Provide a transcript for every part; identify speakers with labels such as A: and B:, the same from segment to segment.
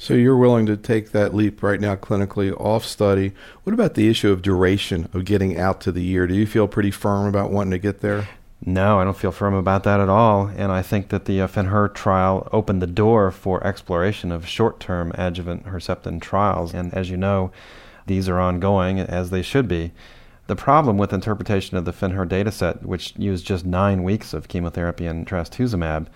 A: So you're willing to take that leap right now clinically off study. What about the issue of duration of getting out to the year? Do you feel pretty firm about wanting to get there?
B: No, I don't feel firm about that at all. And I think that the FENHER trial opened the door for exploration of short-term adjuvant Herceptin trials. And as you know, these are ongoing, as they should be. The problem with interpretation of the FENHER dataset, which used just 9 weeks of chemotherapy and trastuzumab,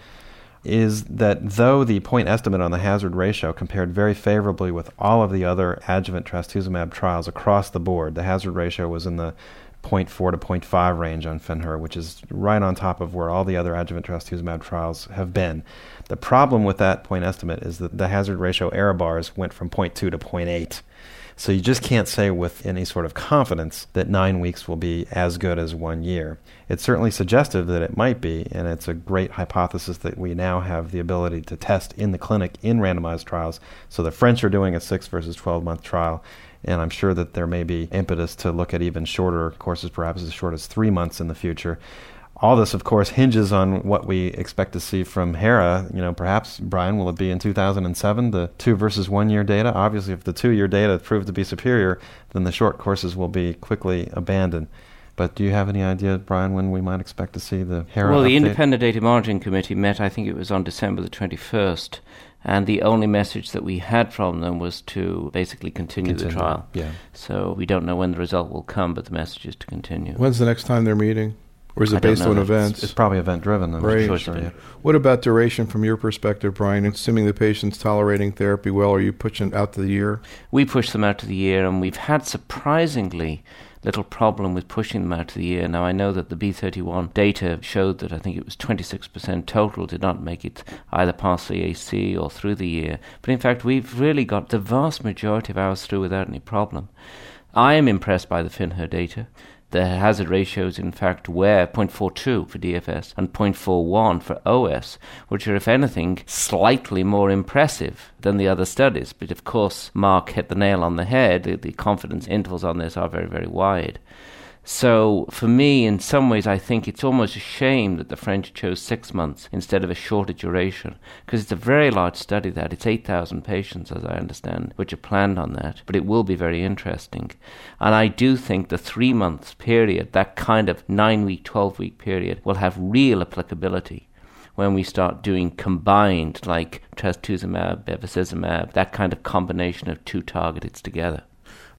B: is that though the point estimate on the hazard ratio compared very favorably with all of the other adjuvant trastuzumab trials across the board, the hazard ratio was in the 0.4 to 0.5 range on FENHER, which is right on top of where all the other adjuvant trastuzumab trials have been. The problem with that point estimate is that the hazard ratio error bars went from 0.2 to 0.8. So you just can't say with any sort of confidence that 9 weeks will be as good as 1 year. It's certainly suggestive that it might be, and it's a great hypothesis that we now have the ability to test in the clinic in randomized trials. So the French are doing a 6 versus 12-month trial, and I'm sure that there may be impetus to look at even shorter courses, perhaps as short as 3 months in the future. All this, of course, hinges on what we expect to see from HERA. Perhaps, Brian, will it be in 2007, the 2 versus 1 year data? Obviously, if the 2-year data prove to be superior, then the short courses will be quickly abandoned. But do you have any idea, Brian, when we might expect to see the HERA
C: Well, the
B: update?
C: Independent Data Monitoring Committee met, I think it was on December the 21st, and the only message that we had from them was to basically continue the trial.
B: Yeah.
C: So we don't know when the result will come, but the message is to continue.
A: When's the next time they're meeting? Or is it based on events?
B: It's probably event-driven.
A: Right.
B: Sure, yeah.
A: What about duration from your perspective, Brian? Assuming the patient's tolerating therapy well, are you pushing out to the year?
C: We push them out to the year, and we've had surprisingly little problem with pushing them out to the year. Now, I know that the B31 data showed that I think it was 26% total did not make it either past the AC or through the year. But in fact, we've really got the vast majority of ours through without any problem. I am impressed by the FENHER data. The hazard ratios, in fact, were 0.42 for DFS and 0.41 for OS, which are, if anything, slightly more impressive than the other studies. But, of course, Mark hit the nail on the head. The confidence intervals on this are very, very wide. So, for me, in some ways, I think it's almost a shame that the French chose 6 months instead of a shorter duration, because it's a very large study that. It's 8,000 patients, as I understand, which are planned on that, but it will be very interesting. And I do think the 3 months period, that kind of 9-week, 12-week period, will have real applicability when we start doing combined, like trastuzumab, bevacizumab, that kind of combination of 2 targets together.